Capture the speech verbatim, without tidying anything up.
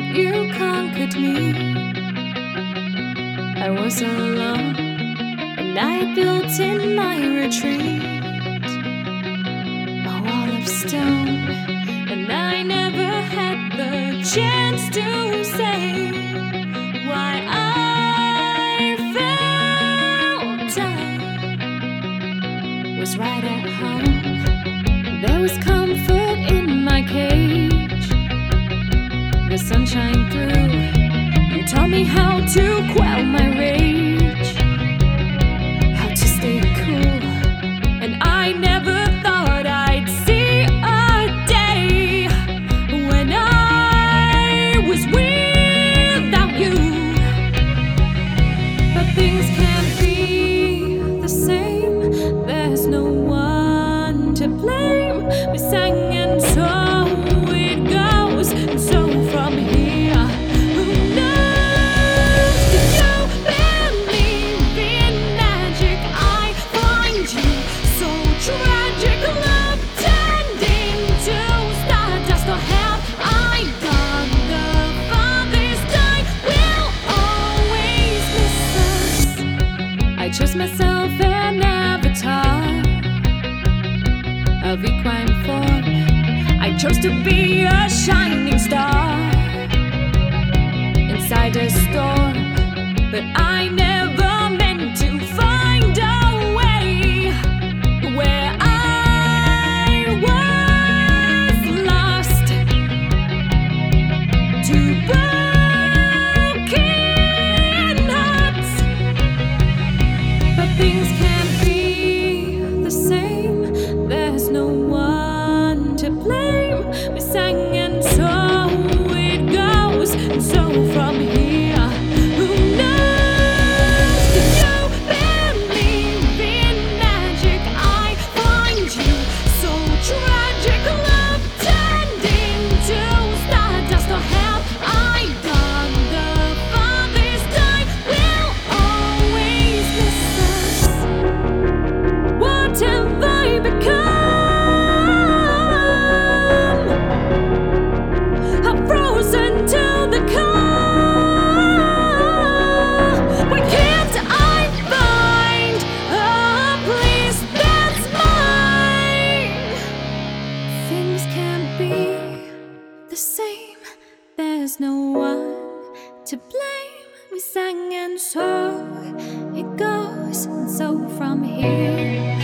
that you conquered me. I was alone, and I built in my retreat a wall of stone, and I never had the chance to say why I felt I was right at home. There was comfort in my cage, the sunshine through. You taught me how to quell my rage, how to stay cool, and I never thought I'd see a day when I was without you. But things can't be the same, there's no one to blame. We sang and so it goes, and so from here, who knows? Do you believe in magic? I find you so tragic. Love tending to stardust, or have I gone the farthest? I will always miss us. I chose myself an avatar of equine form. I chose to be a shining star inside a storm, but I never meant to find a way where I was lost to broken hearts. But things can't be the same, there's no one to blame. We sang and so it goes, and so from here, who knows? Do you believe in magic? I find you so tragic. Love tending to stardust, or have I gone the farthest? I will always miss us. What have I become? I'm frozen to the core. Why can't I find a place that's mine? Things can't be the same, there's no one to blame. We sang and so it goes, and so from here,